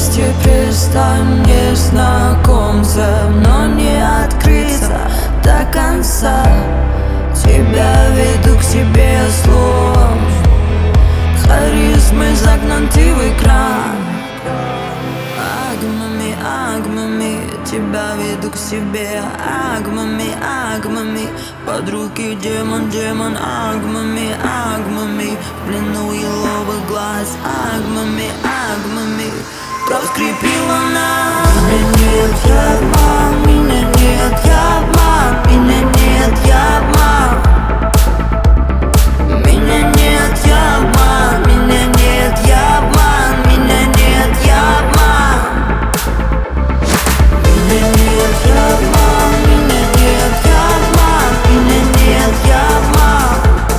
вместе перестань незнакомца, но не открыться до конца. Тебя веду к себе словом, харизмой загнан ты в экран. Агмами, агмами, тебя веду к себе. Агмами, агмами, под руки демон, демон. Агмами, агмами, в плену еловых глаз. Агмами, агмами, кровь скрепила нас. Меня нет, я обман, меня нет, я обман, меня нет, я обман. Меня нет, я обман, меня нет, я обман, меня нет, я обман. Меня нет, я обман, меня нет, я обман, меня нет, я обман.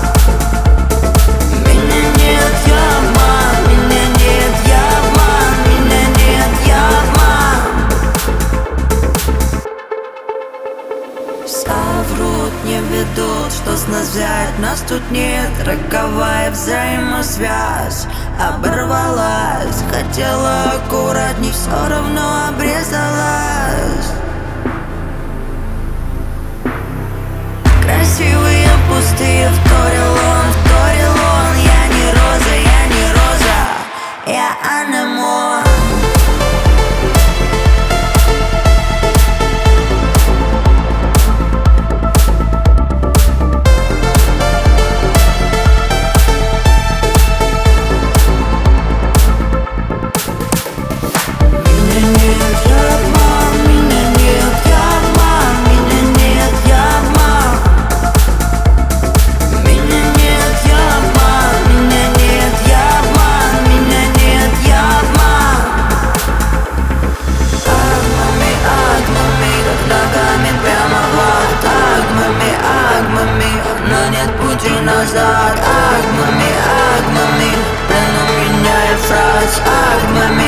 Меня нет, я обман, меня нет, я обман, меня нет, я обман. Соврут, не ведут, что с нас взять, нас тут нет. Роковая взаимосвязь оборвалась. Хотела аккуратней, все равно обрезалась. Красивые, пустые, вторил он. Я не роза, я не роза, я анемон. Назад, агмами, агмами, плену меняет фраз. Агмами,